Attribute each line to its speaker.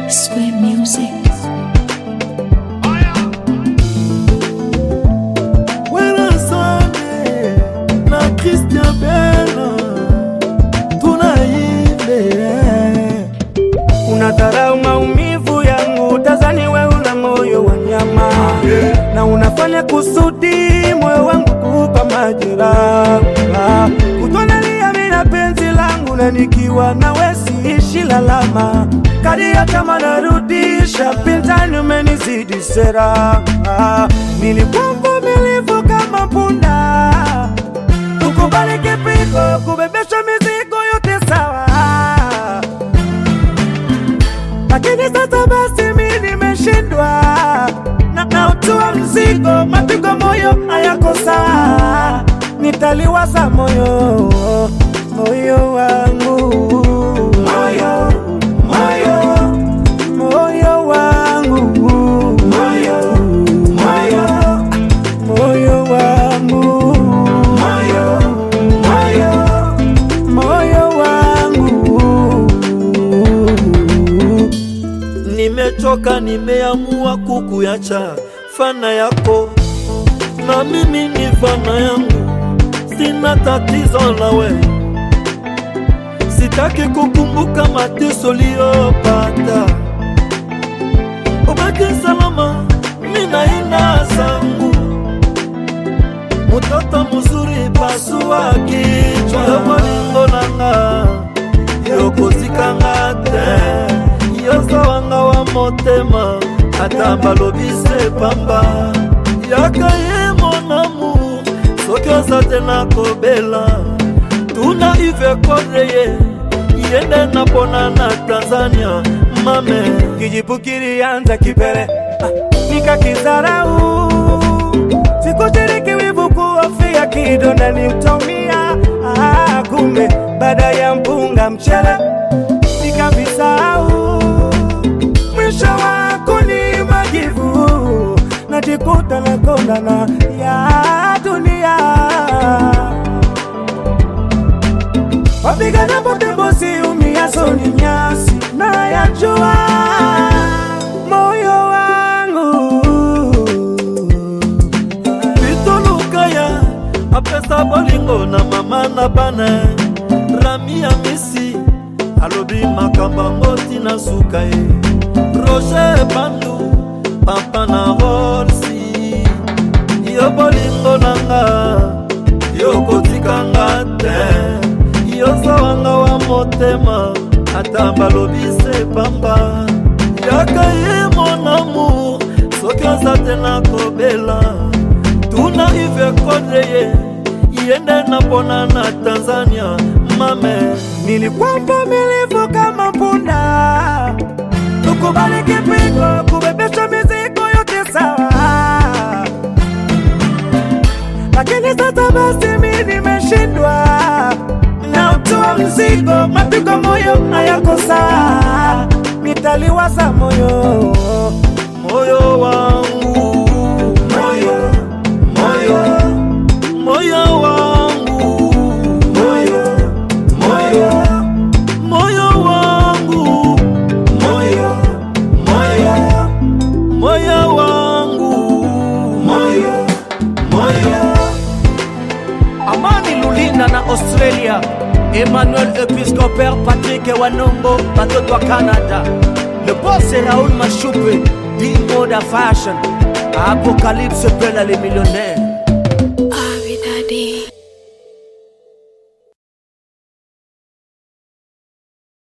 Speaker 1: Square Music.
Speaker 2: Wena Sunday na Christian Bella tunaimbe. Unadharau maumivu yangu, tazani wewe una moyo wa nyama, na unafanya kusudi moyo wangu kupa majeraha. Kutonalia mina penzi langu, na nikiwa nawe siishi lalama. Kadia kama narudisha, pinzani umenizidi sera. Nilikuwa mvumilivu kama punda, ukubali kipigo, kubebesha mizigo yote sawa. Lakini sasa basi mimi nimeshindwa, na nautua mzigo, mapigo moyo hayako sawa. Nitaliwaza moyo, moyo wangu, moyo, moyo, moyo wangu, moyo, moyo, moyo wangu, moyo, moyo, moyo wangu. Nimechoka, nimeamua kukuacha fana yako, na mimi ni fana yangu. Sina tatizo nawe, sitaki kukumbuka mateso uliyopata. Ubaki salama, mina ina zangu. Mtoto mzuri pasua kichwa, yobolingo nanga yokozikanga te. Yoso wanga wa motema, ata balobise pamba. Yakaye mon amour, soki ozate na kobela. Tuna ive kodeye, yende na pona na Tanzania. Mame, kijipukiri anza kipere, nika kizarau. Sikushiriki wivu kuofia kidonda ni utomia. Kumbe, baada ya mpunga mchele, nika visau. Mwisho wako ni majivu, najikuta na kondana ya dunia. Wapigana pote bosi umia soni nyasi, na yajua moyo wangu. Vitolukaya apesa bolingo na mama na bane. Rami ya misi alobi makamba ngoti na sukaye. Roger Bandu papa na horsi. Yo bolingo nanga yoko tikanga te. Yoso wanga wa motema, ata balobise pamba. Yakaye mon amour, soki ozate na kobela. Tuna ive kodeye, yende na pona na Tanzania. Mame, nilikuwa mvumilivu kama punda, ukubali kipigo, kubebesha mizigo yote sawa. Lakini sasa basi mimi nimeshindwa, nautua mzigo, mapigo moyo hayako sawa. Nitaliwaza moyo, moyo wangu, moyo, moyo, moyo wangu, moyo, moyo, moyo wangu, moyo, moyo, moyo wangu, moyo, moyo.
Speaker 3: Amani Lulina na Australia, Emmanuel Episcopal, Patrick Wanongo, Batoto wa Canada. Le boss est Raoul Machoupe, D-Mode Fashion, Apocalypse Bella les millionnaires.